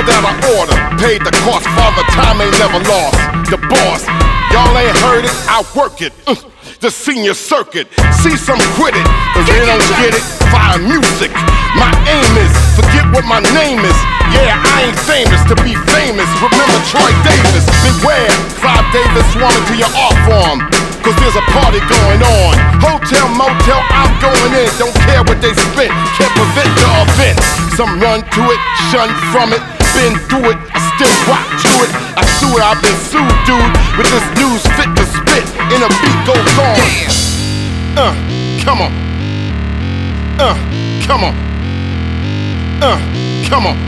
out of order. Paid the cost, father time ain't never lost. The boss, y'all ain't heard it, I work it. The senior circuit, see some quit it, cause they don't get it, fire music. My aim is, forget what my name is. Yeah, I ain't famous to be famous. Remember Troy Davis, beware, Clive Davis swarming to your art form, cause there's a party going on. Hotel, motel, I'm going in, don't care what they spit, can't prevent the event. Some run to it, shun from it, been through it, I still rock to it. I sue it, I've been sued, dude, with this news fit to spit, and a beat goes on. Come on. Come on. Come on.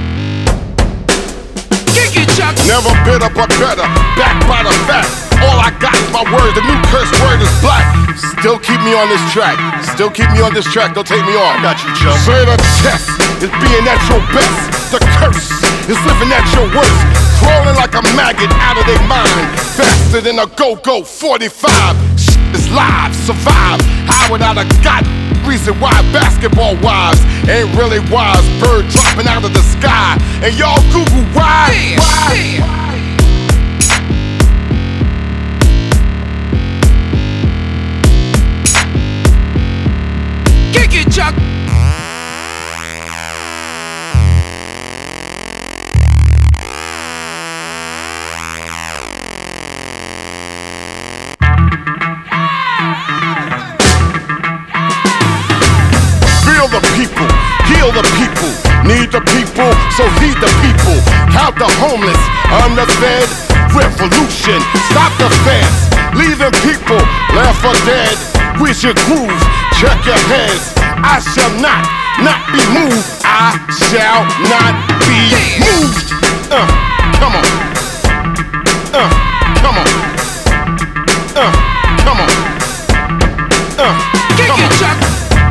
Kick it, Chuck. Never bitter but better, backed by the fact. All I got is my word, the new curse word is black. Still keep me on this track, still keep me on this track, don't take me off. I got you, Chuck. Say the test is being at your best. The curse is living at your worst. Crawling like a maggot out of their mind. Faster than a go-go 45. Is live, survive. How without a god reason why basketball wives ain't really wise. Bird dropping out of the sky. And y'all Google why? Why? Kick it, Chuck. Feel the people, heal the people, need the people, so heed the people. Count the homeless, underfed, revolution, stop the fence, leaving people left for dead. We should groove, check your heads. I shall not be moved. I shall not be moved. Come on. Come on. Come on. Kick it, Chuck.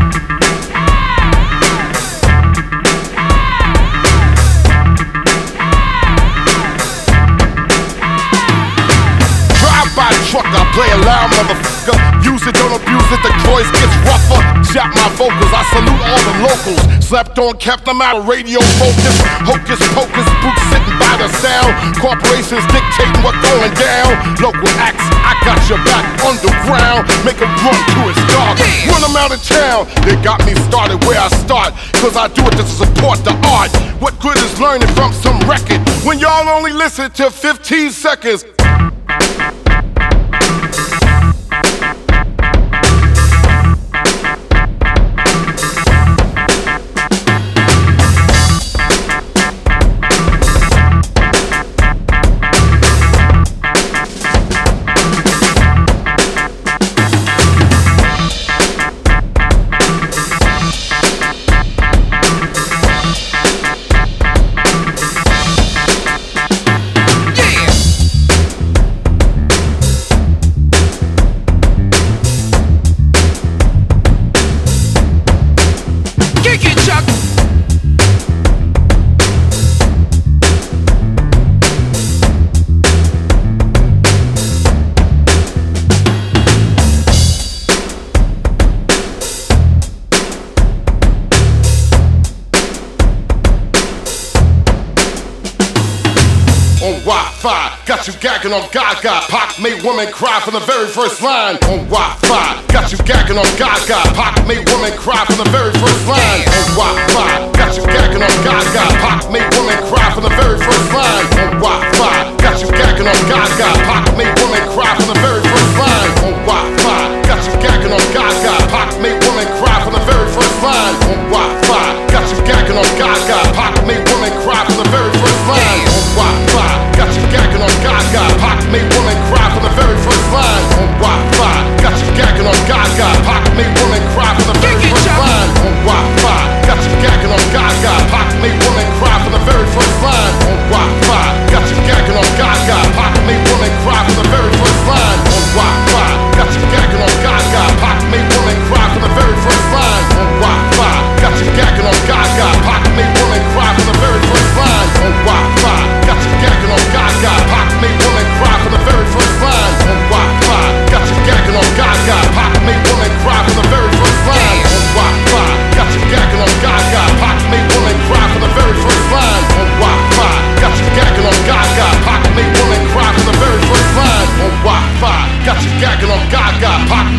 Drive-by truck, I play a loud motherfucker. Use it, don't abuse it, the voice gets rougher. Shot my vocals, I salute all the locals. Slept on, kept them out of radio focus. Hocus pocus, boots sitting by the sound. Corporations dictating what's going down. Local acts, I got your back. Underground, make them run to it dark. Run them out of town. They got me started where I start, cause I do it to support the art. What good is learning from some record when y'all only listen to 15 seconds? Wi-Fi, got you gagging on Gaga. Pac made women cry from the very first line. On Wi-Fi, got you gagging on Gaga. Pac made women cry from the very first line. On Wi-Fi, got you gagging on Gaga. Pac made women cry from the very first line. On Wi-Fi, got you gagging on Gaga. Pac made women cry from the very first line. On Wi-Fi, got you gagging on Gaga. Pac made women cry from the very first line. On Wi-Fi, got you gagging on Gaga. Pac made women cry from the very first line. On Wi-Fi, got you gagging on Gaga. Pac made women cry from the very first line. On Wi-Fi, got you gagging on Gaga. Pac made women cry from the very first line. On Wi-Fi, got you gagging on Gaga. Pac made women cry from the very first line. On Wi-Fi, got you gagging on Gaga. Pac made women cry from the very first line. On Wi-Fi, got you gagging on Gaga. Pac made women cry from the very first line. On Wi-Fi, got you gagging on Gaga. Pac made women cry from the very first line. On Wi-Fi, got you gagging on Gaga. Pac made women cry from the very first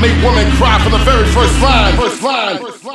made women cry from the very first line. First line.